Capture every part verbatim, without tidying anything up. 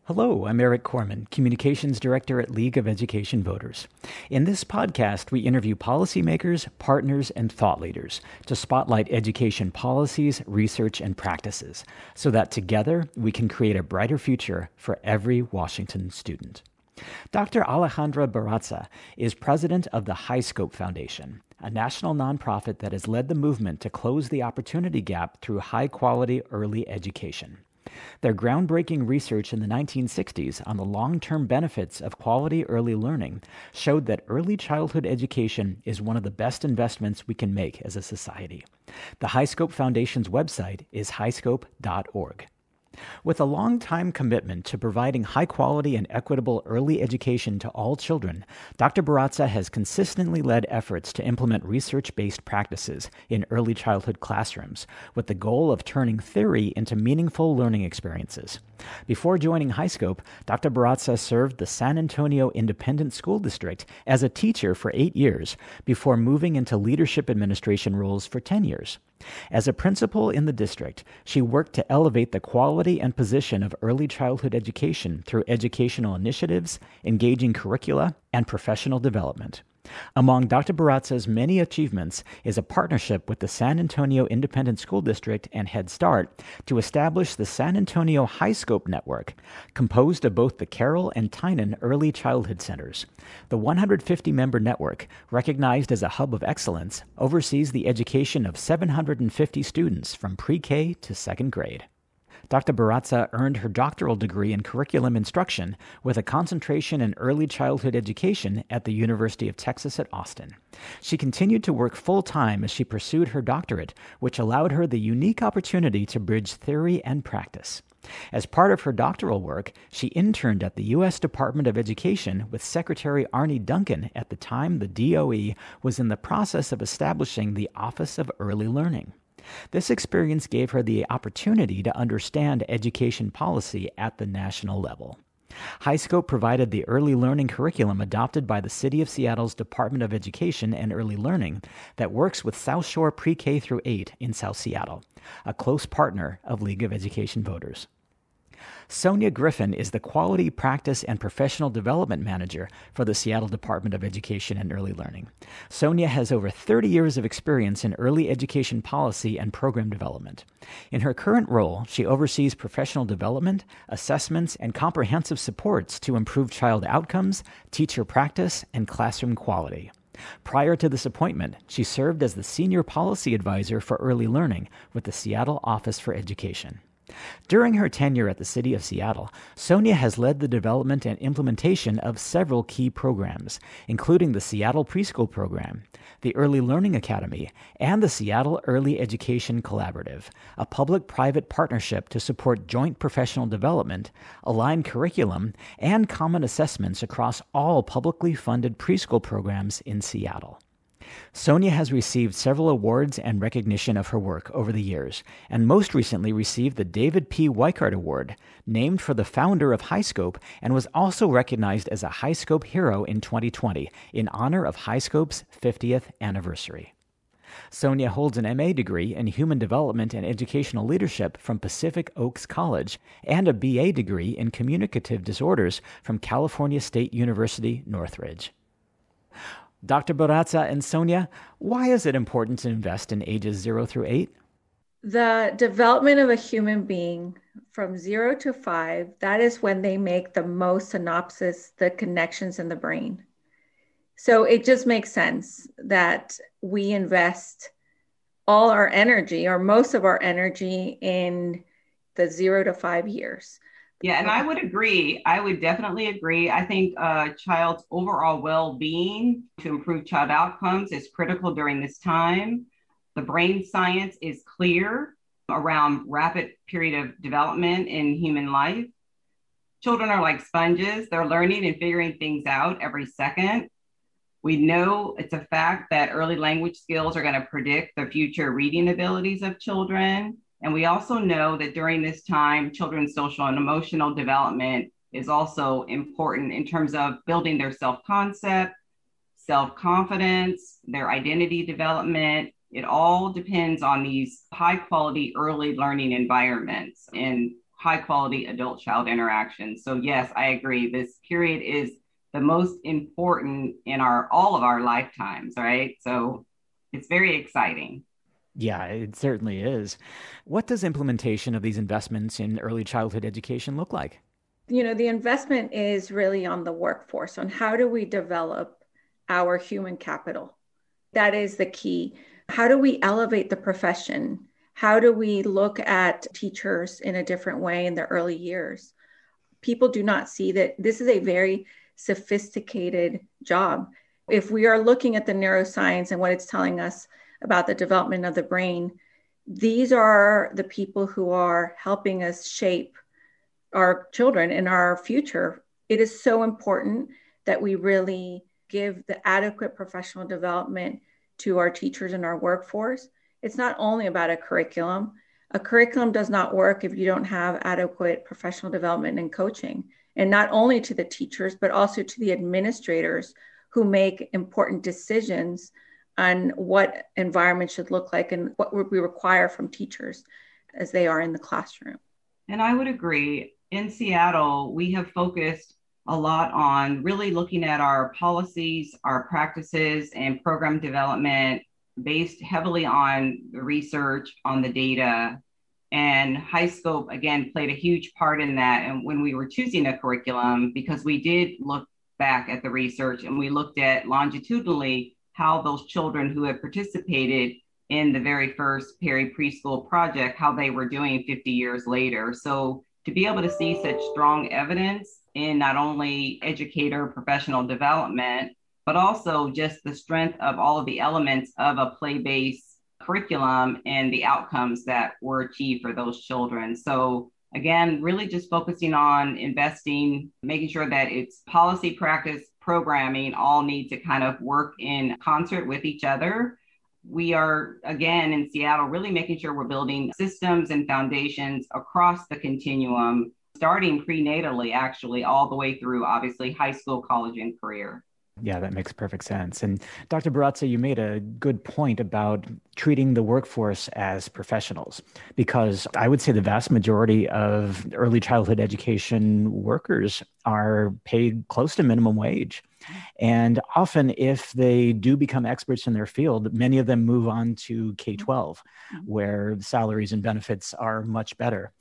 Hello, I'm Eric Corman, Communications Director at League of Education Voters. In this podcast, we interview policymakers, partners, and thought leaders to spotlight education policies, research, and practices so that together we can create a brighter future for every Washington student. Doctor Alejandra Barraza is president of the HighScope Foundation, a national nonprofit that has led the movement to close the opportunity gap through high-quality early education. Their groundbreaking research in the nineteen sixties on the long-term benefits of quality early learning showed that early childhood education is one of the best investments we can make as a society. The HighScope Foundation's website is high scope dot org. With a long-time commitment to providing high-quality and equitable early education to all children, Doctor Barraza has consistently led efforts to implement research-based practices in early childhood classrooms with the goal of turning theory into meaningful learning experiences. Before joining HighScope, Doctor Barraza served the San Antonio Independent School District as a teacher for eight years before moving into leadership administration roles for ten years. As a principal in the district, she worked to elevate the quality and position of early childhood education through educational initiatives, engaging curricula, and professional development. Among Doctor Barraza's many achievements is a partnership with the San Antonio Independent School District and Head Start to establish the San Antonio HighScope Network, composed of both the Carroll and Tynan Early Childhood Centers. The one hundred fifty member network, recognized as a hub of excellence, oversees the education of seven hundred fifty students from pre-K to second grade. Doctor Barraza earned her doctoral degree in curriculum instruction with a concentration in early childhood education at the University of Texas at Austin. She continued to work full-time as she pursued her doctorate, which allowed her the unique opportunity to bridge theory and practice. As part of her doctoral work, she interned at the U S Department of Education with Secretary Arne Duncan at the time the D O E was in the process of establishing the Office of Early Learning. This experience gave her the opportunity to understand education policy at the national level. HighScope provided the early learning curriculum adopted by the City of Seattle's Department of Education and Early Learning that works with South Shore Pre-K through eight in South Seattle, a close partner of League of Education Voters. Sonia Griffin is the Quality Practice and Professional Development Manager for the Seattle Department of Education and Early Learning. Sonia has over thirty years of experience in early education policy and program development. In her current role, she oversees professional development, assessments, and comprehensive supports to improve child outcomes, teacher practice, and classroom quality. Prior to this appointment, she served as the Senior Policy Advisor for Early Learning with the Seattle Office for Education. During her tenure at the City of Seattle, Sonia has led the development and implementation of several key programs, including the Seattle Preschool Program, the Early Learning Academy, and the Seattle Early Education Collaborative, a public-private partnership to support joint professional development, align curriculum, and common assessments across all publicly funded preschool programs in Seattle. Sonia has received several awards and recognition of her work over the years, and most recently received the David P. Weichart Award, named for the founder of HighScope, and was also recognized as a HighScope Hero in twenty twenty in honor of HighScope's fiftieth anniversary. Sonia holds an M A degree in Human Development and Educational Leadership from Pacific Oaks College and a B A degree in Communicative Disorders from California State University, Northridge. Doctor Barraza and Sonia, why is it important to invest in ages zero through eight? The development of a human being from zero to five, that is when they make the most synapses, the connections in the brain. So it just makes sense that we invest all our energy or most of our energy in the zero to five years. Yeah, and I would agree. I would definitely agree. I think a uh, child's overall well-being to improve child outcomes is critical during this time. The brain science is clear around rapid period of development in human life. Children are like sponges. They're learning and figuring things out every second. We know it's a fact that early language skills are going to predict the future reading abilities of children. And we also know that during this time, children's social and emotional development is also important in terms of building their self-concept, self-confidence, their identity development. It all depends on these high quality early learning environments. And high quality adult child interaction. So yes, I agree. This period is the most important in our all of our lifetimes, right? So it's very exciting. Yeah, it certainly is. What does implementation of these investments in early childhood education look like? You know, the investment is really on the workforce, on how do we develop our human capital? That is the key. How do we elevate the profession? How do we look at teachers in a different way in the early years? People do not see that this is a very sophisticated job. If we are looking at the neuroscience and what it's telling us about the development of the brain, these are the people who are helping us shape our children and our future. It is so important that we really give the adequate professional development to our teachers and our workforce. It's not only about a curriculum. A curriculum does not work if you don't have adequate professional development and coaching, and not only to the teachers, but also to the administrators who make important decisions on what environment should look like and what we require from teachers as they are in the classroom. And I would agree. In Seattle, we have focused a lot on really looking at our policies, our practices, and program development based heavily on the research, on the data. And HighScope, again, played a huge part in that. And when we were choosing a curriculum, because we did look back at the research and we looked at longitudinally how those children who had participated in the very first Perry preschool project, how they were doing fifty years later. So to be able to see such strong evidence in not only educator professional development, but also just the strength of all of the elements of a play-based curriculum and the outcomes that were achieved for those children. So again, really just focusing on investing, making sure that it's policy, practice, programming all need to kind of work in concert with each other. We are, again, in Seattle, really making sure we're building systems and foundations across the continuum, starting prenatally, actually, all the way through, obviously, high school, college, and career. Yeah, that makes perfect sense. And Doctor Barraza, you made a good point about treating the workforce as professionals, because I would say the vast majority of early childhood education workers are paid close to minimum wage. And often, if they do become experts in their field, many of them move on to K twelve, where salaries and benefits are much better.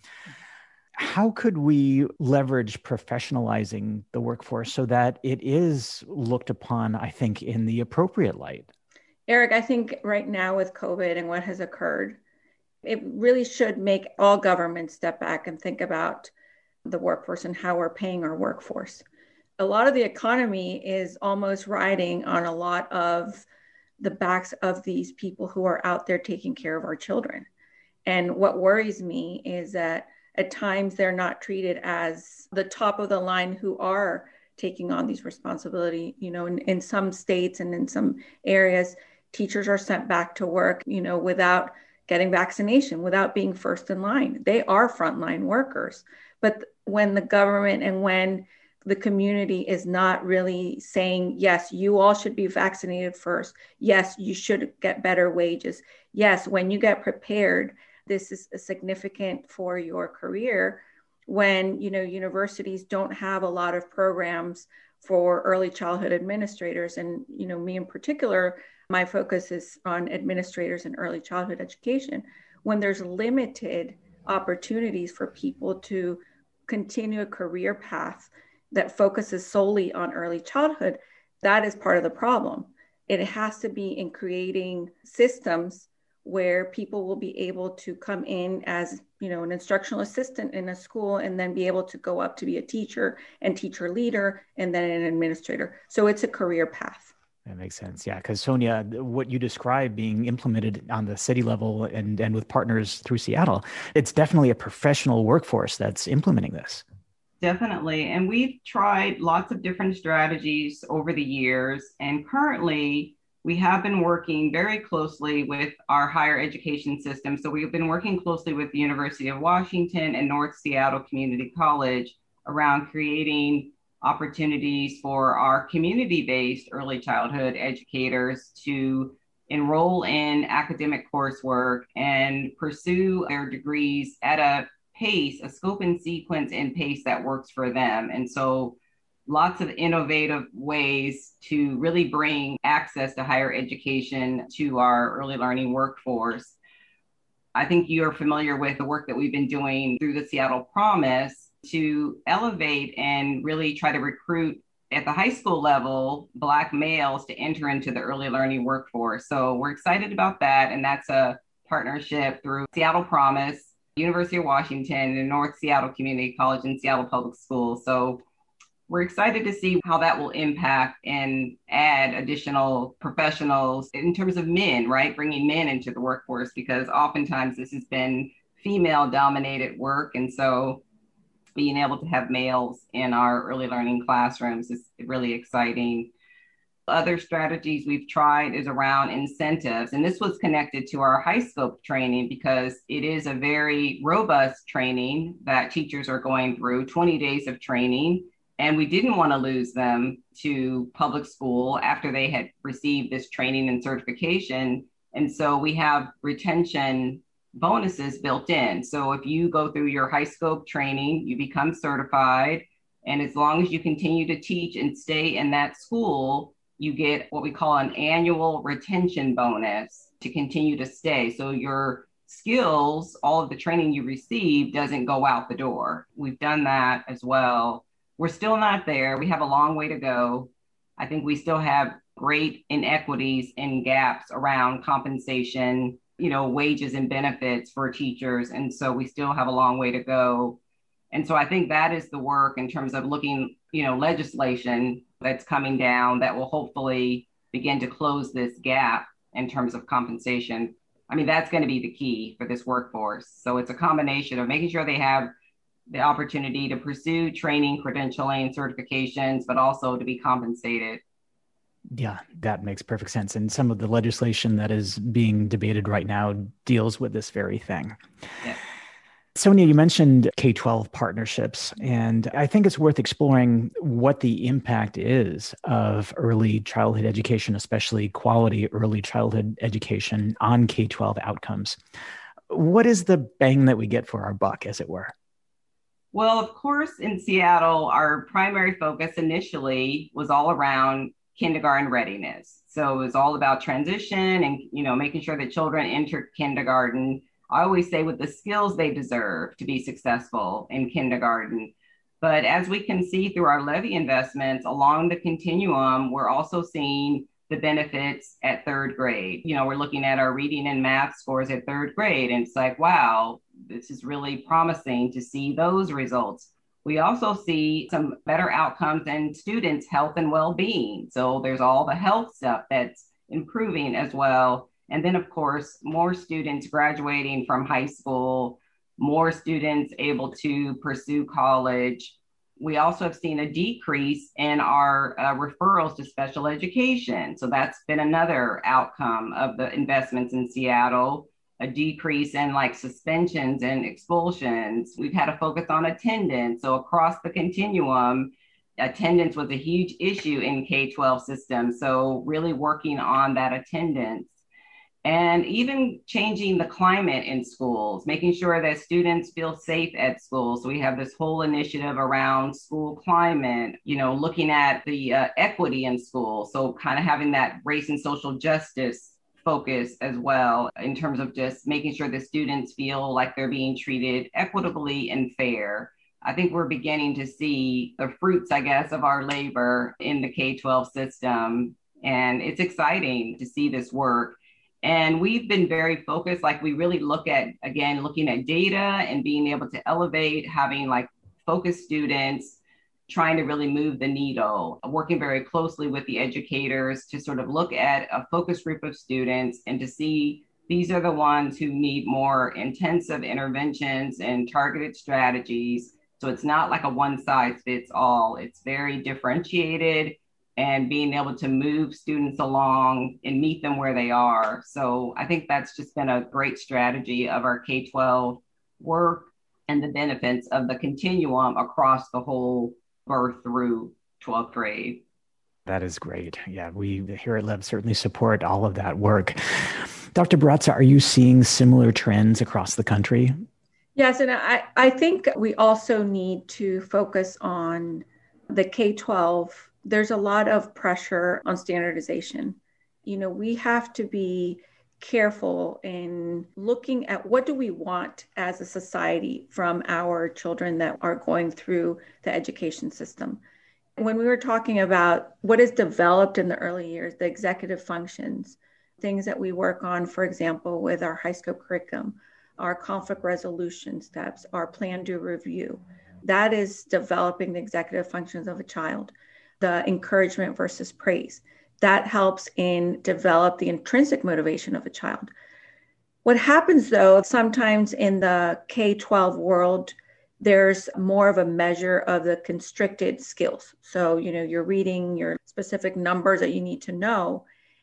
How could we leverage professionalizing the workforce so that it is looked upon, I think, in the appropriate light? Eric, I think right now with COVID and what has occurred, it really should make all governments step back and think about the workforce and how we're paying our workforce. A lot of the economy is almost riding on a lot of the backs of these people who are out there taking care of our children. And what worries me is that at times they're not treated as the top of the line who are taking on these responsibility. You know, in, in some states and in some areas, teachers are sent back to work, you know, without getting vaccination, without being first in line. They are frontline workers. But when the government and when the community is not really saying, yes, you all should be vaccinated first. Yes, you should get better wages. Yes, when you get prepared, this is significant for your career. When, you know, universities don't have a lot of programs for early childhood administrators. And, you know, me in particular, my focus is on administrators in early childhood education. When there's limited opportunities for people to continue a career path that focuses solely on early childhood, that is part of the problem. It has to be in creating systems where people will be able to come in as, you know, an instructional assistant in a school and then be able to go up to be a teacher and teacher leader and then an administrator. So it's a career path. That makes sense. Yeah. Because Sonia, what you described being implemented on the city level and, and with partners through Seattle, it's definitely a professional workforce that's implementing this. Definitely. And we've tried lots of different strategies over the years. And currently, we have been working very closely with our higher education system. So we've been working closely with the University of Washington and North Seattle Community College around creating opportunities for our community-based early childhood educators to enroll in academic coursework and pursue their degrees at a pace, a scope and sequence and pace that works for them. And so lots of innovative ways to really bring access to higher education to our early learning workforce. I think you're familiar with the work that we've been doing through the Seattle Promise to elevate and really try to recruit at the high school level, Black males to enter into the early learning workforce. So we're excited about that. And that's a partnership through Seattle Promise, University of Washington, and North Seattle Community College and Seattle Public Schools. So we're excited to see how that will impact and add additional professionals in terms of men, right? Bringing men into the workforce, because oftentimes this has been female dominated work. And so being able to have males in our early learning classrooms is really exciting. Other strategies we've tried is around incentives. And this was connected to our high scope training because it is a very robust training that teachers are going through, twenty days of training. And we didn't want to lose them to public school after they had received this training and certification. And so we have retention bonuses built in. So if you go through your high scope training, you become certified. And as long as you continue to teach and stay in that school, you get what we call an annual retention bonus to continue to stay. So your skills, all of the training you receive doesn't go out the door. We've done that as well. We're still not there. We have a long way to go. I think we still have great inequities and gaps around compensation, you know, wages and benefits for teachers. And so we still have a long way to go. And so I think that is the work in terms of looking, you know, legislation that's coming down that will hopefully begin to close this gap in terms of compensation. I mean, that's going to be the key for this workforce. So it's a combination of making sure they have the opportunity to pursue training, credentialing, certifications, but also to be compensated. Yeah, that makes perfect sense. And some of the legislation that is being debated right now deals with this very thing. Yeah. Sonia, you mentioned K twelve partnerships, and I think it's worth exploring what the impact is of early childhood education, especially quality early childhood education on K twelve outcomes. What is the bang that we get for our buck, as it were? Well, of course, in Seattle, our primary focus initially was all around kindergarten readiness. So it was all about transition and, you know, making sure that children entered kindergarten, I always say, with the skills they deserve to be successful in kindergarten. But as we can see through our levy investments along the continuum, we're also seeing the benefits at third grade. You know, we're looking at our reading and math scores at third grade, and it's like, wow, this is really promising to see those results. We also see some better outcomes in students' health and well-being. So there's all the health stuff that's improving as well. And then, of course, more students graduating from high school, more students able to pursue college. We also have seen a decrease in our uh, referrals to special education. So that's been another outcome of the investments in Seattle, a decrease in like suspensions and expulsions. We've had a focus on attendance. So across the continuum, attendance was a huge issue in K twelve systems. So really working on that attendance. And even changing the climate in schools, making sure that students feel safe at school. So we have this whole initiative around school climate, you know, looking at the uh, equity in school. So kind of having that race and social justice focus as well, in terms of just making sure the students feel like they're being treated equitably and fair. I think we're beginning to see the fruits, I guess, of our labor in the K twelve system. And it's exciting to see this work. And we've been very focused, like we really look at, again, looking at data and being able to elevate, having like focused students, trying to really move the needle, working very closely with the educators to sort of look at a focus group of students and to see these are the ones who need more intensive interventions and targeted strategies. So it's not like a one size fits all. It's very differentiated, and being able to move students along and meet them where they are. So I think that's just been a great strategy of our K twelve work and the benefits of the continuum across the whole birth through twelfth grade. That is great. Yeah, we here at Lev certainly support all of that work. Doctor Barraza, are you seeing similar trends across the country? Yes, and I, I think we also need to focus on the K twelve. There's a lot of pressure on standardization. You know, we have to be careful in looking at what do we want as a society from our children that are going through the education system. When we were talking about what is developed in the early years, the executive functions, things that we work on, for example, with our high scope curriculum, our conflict resolution steps, our plan, do, review, that is developing the executive functions of a child. The encouragement versus praise, that helps in develop the intrinsic motivation of a child. What happens though, sometimes in the K twelve world, there's more of a measure of the constricted skills. So, you know, you're reading your specific numbers that you need to know.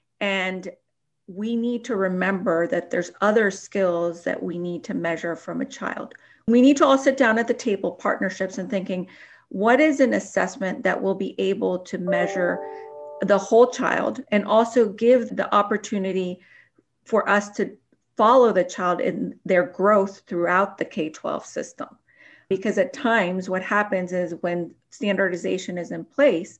And we need to remember that there's other skills that we need to measure from a child. We need to all sit down at the table, partnerships, and thinking, what is an assessment that will be able to measure the whole child and also give the opportunity for us to follow the child in their growth throughout the K twelve system? Because at times what happens is when standardization is in place,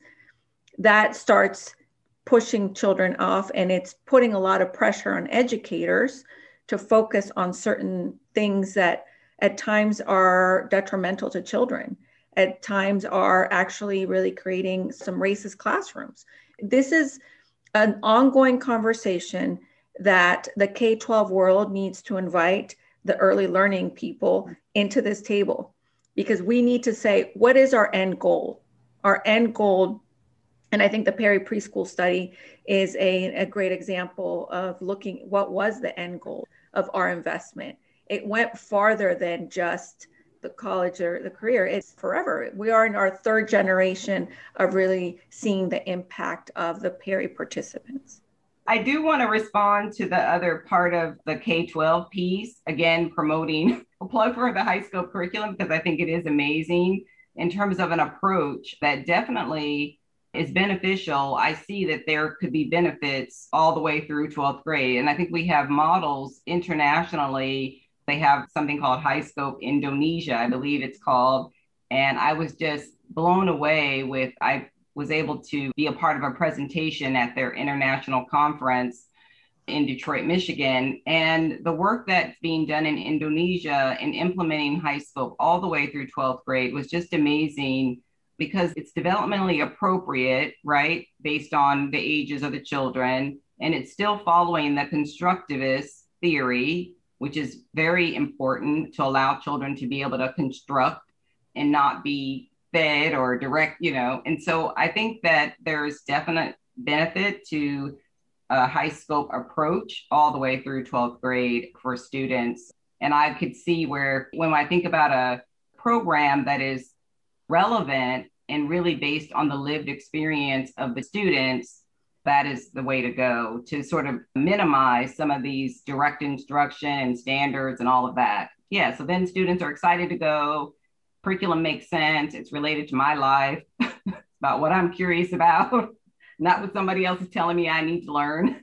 that starts pushing children off, and it's putting a lot of pressure on educators to focus on certain things that at times are detrimental to children, at times are actually really creating some racist classrooms. This is an ongoing conversation that the K twelve world needs to invite the early learning people into this table, because we need to say, what is our end goal? Our end goal, and I think the Perry Preschool study is a, a great example of looking what was the end goal of our investment. It went farther than just the college or the career. It's forever. We are in our third generation of really seeing the impact of the Perry participants. I do want to respond to the other part of the K twelve piece, again, promoting a plug for the high scope curriculum, because I think it is amazing in terms of an approach that definitely is beneficial. I see that there could be benefits all the way through twelfth grade. And I think we have models internationally. They have something called High Scope Indonesia, I believe it's called. And I was just blown away with, I was able to be a part of a presentation at their international conference in Detroit, Michigan. And the work that's being done in Indonesia in implementing high scope all the way through twelfth grade was just amazing, because it's developmentally appropriate, right, based on the ages of the children. And it's still following the constructivist theory, which is very important to allow children to be able to construct and not be fed or direct, you know. And so I think that there's definite benefit to a high scope approach all the way through twelfth grade for students. And I could see where, when I think about a program that is relevant and really based on the lived experience of the students, that is the way to go, to sort of minimize some of these direct instruction and standards and all of that. Yeah, so then students are excited to go. Curriculum makes sense. It's related to my life, about what I'm curious about, not what somebody else is telling me I need to learn.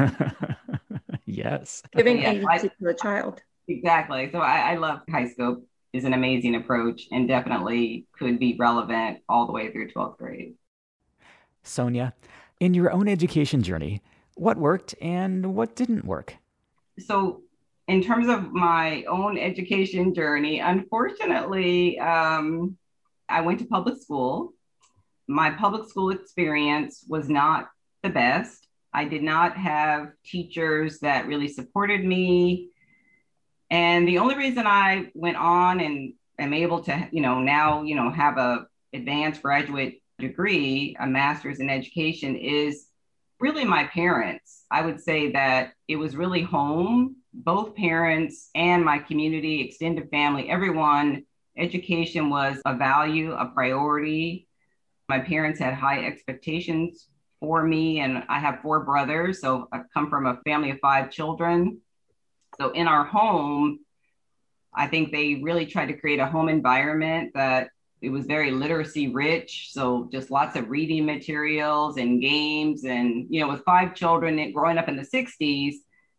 Yes. Giving yeah, agency I, to the child. Exactly. So I, I love high scope. Is an amazing approach and definitely could be relevant all the way through twelfth grade. Sonia, in your own education journey, what worked and what didn't work? So in terms of my own education journey, unfortunately, um, I went to public school. My public school experience was not the best. I did not have teachers that really supported me. And the only reason I went on and am able to, you know, now, you know, have a advanced graduate degree, a master's in education, is really my parents. I would say that it was really home, both parents and my community, extended family, everyone. Education was a value, a priority. My parents had high expectations for me, and I have four brothers. So I come from a family of five children. So in our home, I think they really tried to create a home environment that it was very literacy rich. So just lots of reading materials and games. And, you know, with five children growing up in the sixties,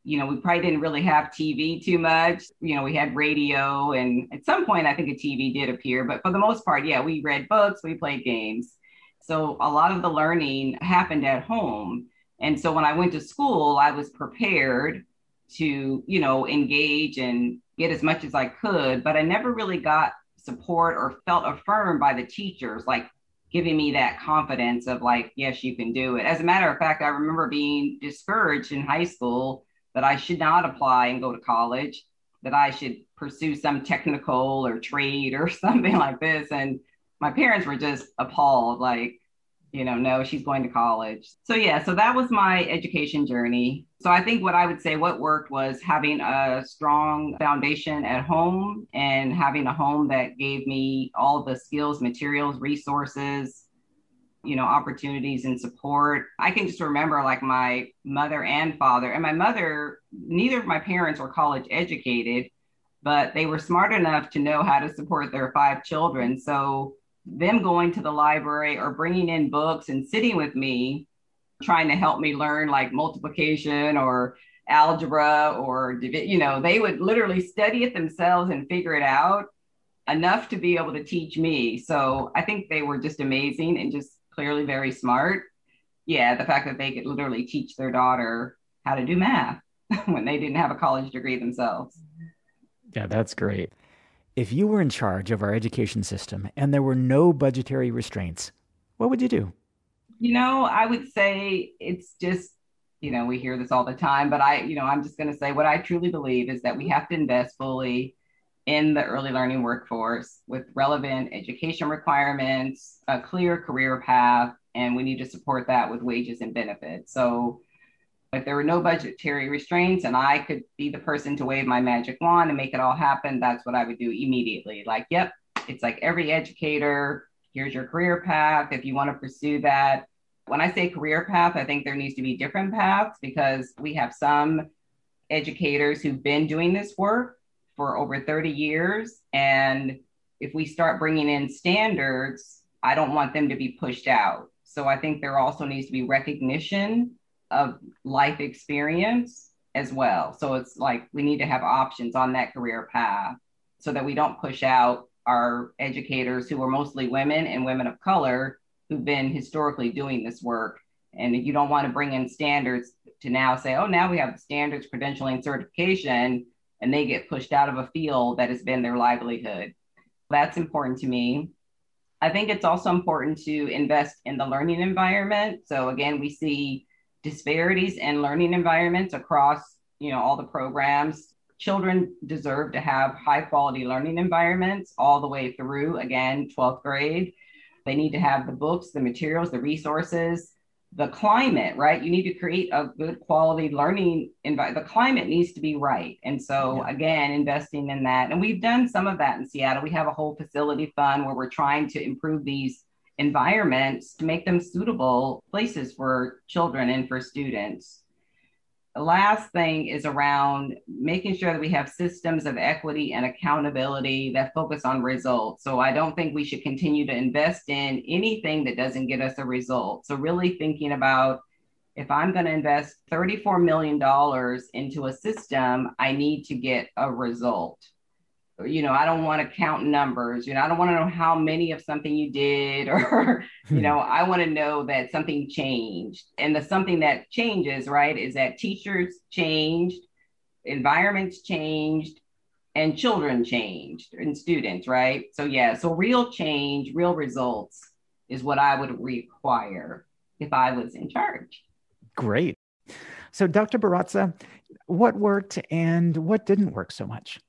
You know, we probably didn't really have T V too much. You know, we had radio, and at some point, I think a T V did appear. But for the most part, yeah, we read books, we played games. So a lot of the learning happened at home. And so when I went to school, I was prepared to, you know, engage and get as much as I could, but I never really got support or felt affirmed by the teachers, like giving me that confidence of like, yes, you can do it. As a matter of fact, I remember being discouraged in high school that I should not apply and go to college, that I should pursue some technical or trade or something like this. And my parents were just appalled, like, you know, no, she's going to college. So yeah, so that was my education journey. So I think what I would say what worked was having a strong foundation at home and having a home that gave me all the skills, materials, resources, you know, opportunities and support. I can just remember like my mother and father, and my mother, neither of my parents were college educated, but they were smart enough to know how to support their five children. So them going to the library or bringing in books and sitting with me, trying to help me learn like multiplication or algebra or, you know, they would literally study it themselves and figure it out enough to be able to teach me. So I think they were just amazing and just clearly very smart. Yeah, the fact that they could literally teach their daughter how to do math when they didn't have a college degree themselves. Yeah, that's great. If you were in charge of our education system and there were no budgetary restraints, what would you do? You know, I would say it's just, you know, we hear this all the time, but I, you know, I'm just going to say what I truly believe is that we have to invest fully in the early learning workforce with relevant education requirements, a clear career path, and we need to support that with wages and benefits. So if there were no budgetary restraints and I could be the person to wave my magic wand and make it all happen, that's what I would do immediately. Like, yep, it's like every educator, here's your career path if you want to pursue that. When I say career path, I think there needs to be different paths because we have some educators who've been doing this work for over thirty years. And if we start bringing in standards, I don't want them to be pushed out. So I think there also needs to be recognition of life experience as well. So it's like we need to have options on that career path so that we don't push out our educators who are mostly women and women of color who've been historically doing this work. And you don't want to bring in standards to now say, oh, now we have standards, credentialing, certification, and they get pushed out of a field that has been their livelihood. That's important to me. I think it's also important to invest in the learning environment. So again, we see disparities in learning environments across, you know, all the programs. Children deserve to have high quality learning environments all the way through, again, twelfth grade. They need to have the books, the materials, the resources, the climate, right? You need to create a good quality learning environment. The climate needs to be right. And so yeah. Again, investing in that. And we've done some of that in Seattle. We have a whole facility fund where we're trying to improve these environments to make them suitable places for children and for students. The last thing is around making sure that we have systems of equity and accountability that focus on results. So I don't think we should continue to invest in anything that doesn't get us a result. So really thinking about if I'm going to invest thirty-four million dollars into a system, I need to get a result. You know, I don't want to count numbers. You know, I don't want to know how many of something you did or, you know, I want to know that something changed. And the something that changes, right, is that teachers changed, environments changed, and children changed and students, right? So, yeah, so real change, real results is what I would require if I was in charge. Great. So, Doctor Barraza, what worked and what didn't work so much?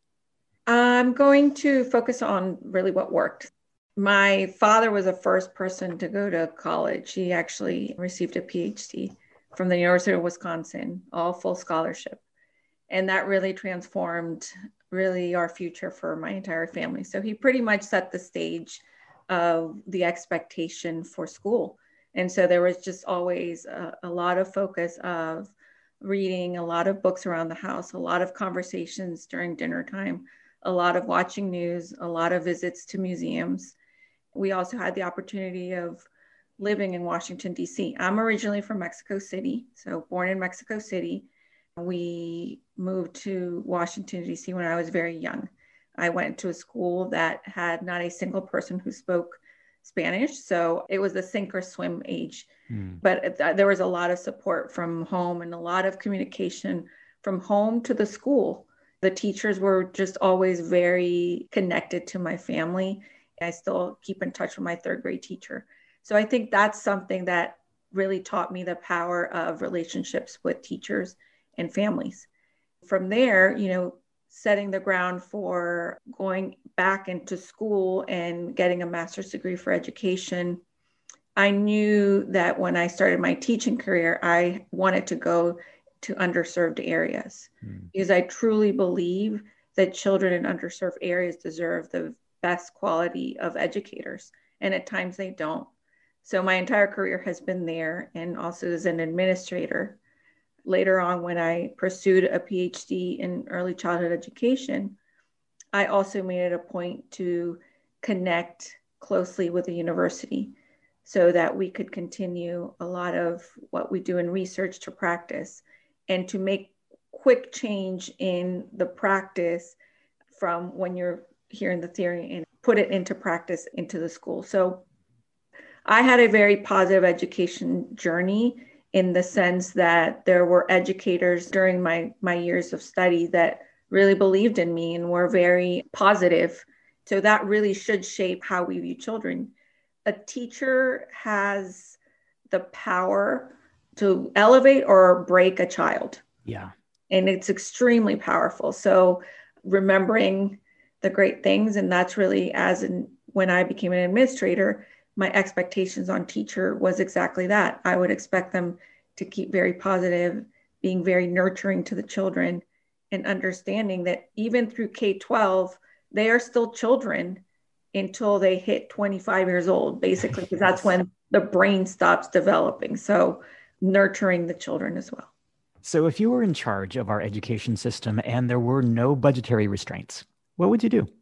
I'm going to focus on really what worked. My father was the first person to go to college. He actually received a P H D from the University of Wisconsin, all full scholarship. And that really transformed really our future for my entire family. So he pretty much set the stage of the expectation for school. And so there was just always a, a lot of focus of reading, a lot of books around the house, a lot of conversations during dinner time, a lot of watching news, a lot of visits to museums. We also had the opportunity of living in Washington, D C. I'm originally from Mexico City, so born in Mexico City, We moved to Washington, D C when I was very young. I went to a school that had not a single person who spoke Spanish. So it was the sink or swim age. Mm. But there was a lot of support from home and a lot of communication from home to the school. The teachers were just always very connected to my family. I still keep in touch with my third grade teacher. So I think that's something that really taught me the power of relationships with teachers and families. From there, you know, setting the ground for going back into school and getting a master's degree for education, I knew that when I started my teaching career, I wanted to go to underserved areas mm. because I truly believe that children in underserved areas deserve the best quality of educators. And at times they don't. So my entire career has been there, and also as an administrator. Later on, when I pursued a P H D in early childhood education, I also made it a point to connect closely with the university so that we could continue a lot of what we do in research to practice and to make quick change in the practice from when you're hearing the theory and put it into practice into the school. So I had a very positive education journey in the sense that there were educators during my, my years of study that really believed in me and were very positive. So that really should shape how we view children. A teacher has the power to elevate or break a child. Yeah. And it's extremely powerful. So remembering the great things, and that's really as in when I became an administrator, my expectations on teacher was exactly that. I would expect them to keep very positive, being very nurturing to the children, and understanding that even through K twelve, they are still children until they hit twenty-five years old, basically, because that's when the brain stops developing. So nurturing the children as well. So if you were in charge of our education system and there were no budgetary restraints, what would you do?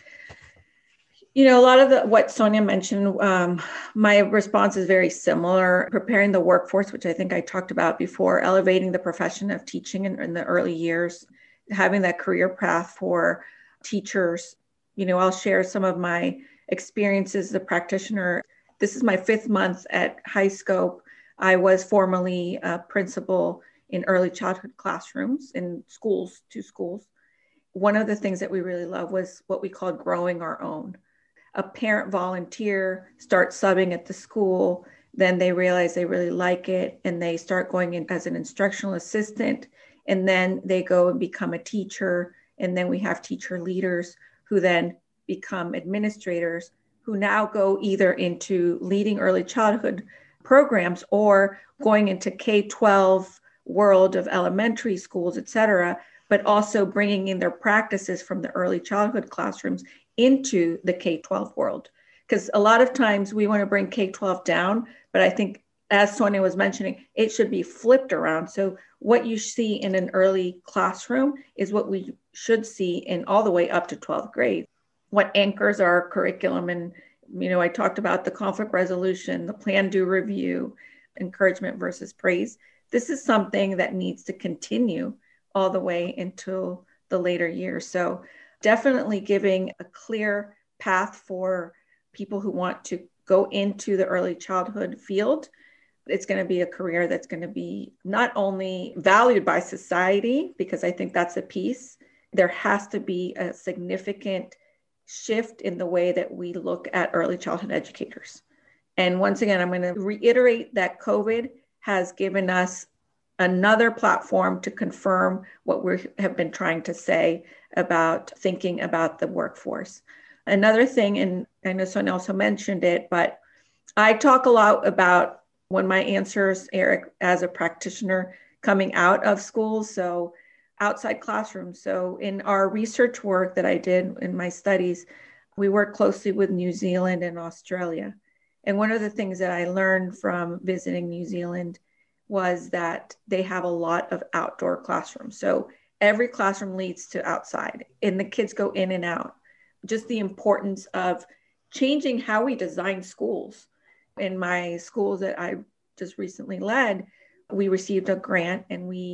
You know, a lot of the, what Sonia mentioned, um, my response is very similar. Preparing the workforce, which I think I talked about before, elevating the profession of teaching in, in the early years, having that career path for teachers. You know, I'll share some of my experiences as a practitioner. This is my fifth month at HighScope. I was formerly a principal in early childhood classrooms in schools, two schools. One of the things that we really loved was what we called growing our own. A parent volunteer starts subbing at the school, then they realize they really like it and they start going in as an instructional assistant, and then they go and become a teacher. And then we have teacher leaders who then become administrators who now go either into leading early childhood programs or going into K twelve world of elementary schools, et cetera, but also bringing in their practices from the early childhood classrooms into the K twelve world. Because a lot of times we want to bring K twelve down, but I think, as Sonia was mentioning, it should be flipped around. So what you see in an early classroom is what we should see in all the way up to twelfth grade. What anchors our curriculum. And, you know, I talked about the conflict resolution, the plan, do, review, encouragement versus praise. This is something that needs to continue all the way until the later years. So definitely giving a clear path for people who want to go into the early childhood field. It's going to be a career that's going to be not only valued by society, because I think that's a piece. There has to be a significant shift in the way that we look at early childhood educators. And once again, I'm going to reiterate that COVID has given us another platform to confirm what we have been trying to say about thinking about the workforce. Another thing, and I know Sonia also mentioned it, but I talk a lot about when my answers, Eric, as a practitioner coming out of schools, so outside classrooms. So in our research work that I did in my studies, we worked closely with New Zealand and Australia. And one of the things that I learned from visiting New Zealand was that they have a lot of outdoor classrooms. So every classroom leads to outside and the kids go in and out. Just the importance of changing how we design schools. In my schools that I just recently led, we received a grant and we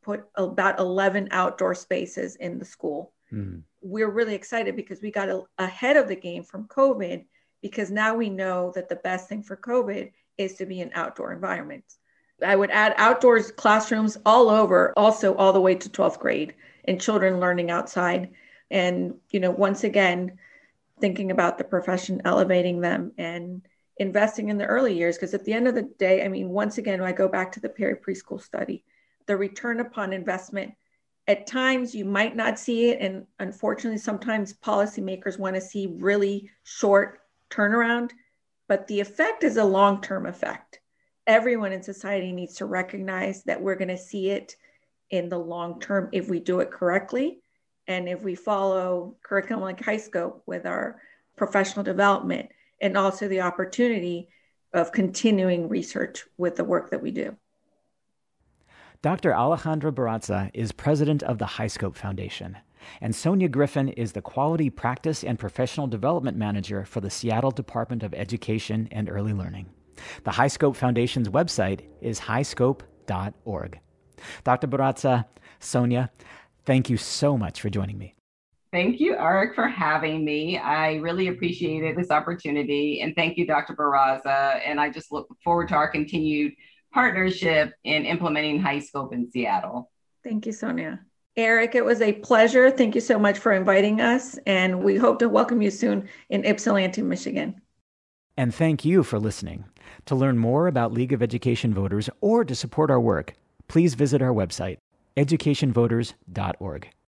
put about eleven outdoor spaces in the school. Mm. We're really excited because we got a, ahead of the game from COVID, because now we know that the best thing for COVID is to be in outdoor environments. I would add outdoors classrooms all over, also all the way to twelfth grade, and children learning outside. And, you know, once again, thinking about the profession, elevating them and investing in the early years. Because at the end of the day, I mean, once again, when I go back to the Perry Preschool study, the return upon investment, at times you might not see it. And unfortunately, sometimes policymakers want to see really short turnaround, but the effect is a long-term effect. Everyone in society needs to recognize that we're going to see it in the long term if we do it correctly. And if we follow curriculum like HighScope with our professional development, and also the opportunity of continuing research with the work that we do. Doctor Alejandra Barraza is president of the HighScope Foundation, and Sonia Griffin is the Quality Practice and Professional Development Manager for the Seattle Department of Education and Early Learning. The HighScope Foundation's website is high scope dot org. Doctor Barraza, Sonia, thank you so much for joining me. Thank you, Eric, for having me. I really appreciated this opportunity. And thank you, Doctor Barraza. And I just look forward to our continued partnership in implementing HighScope in Seattle. Thank you, Sonia. Eric, it was a pleasure. Thank you so much for inviting us. And we hope to welcome you soon in Ypsilanti, Michigan. And thank you for listening. To learn more about League of Education Voters or to support our work, please visit our website, education voters dot org.